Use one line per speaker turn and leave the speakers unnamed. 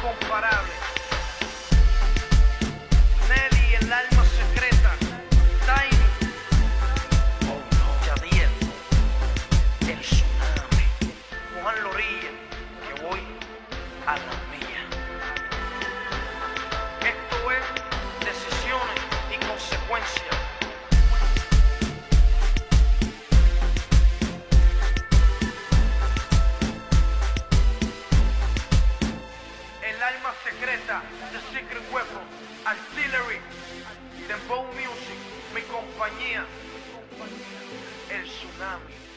incomparable. Nelly, el alma secreta. Tiny, oh no, Yadiel, el tsunami. Juan Lorilla, que voy a la mía. Esto es decisiones y consecuencias. El alma secreta, The Secret Weapon, Artillery, Dembow Music, mi compañía, el tsunami.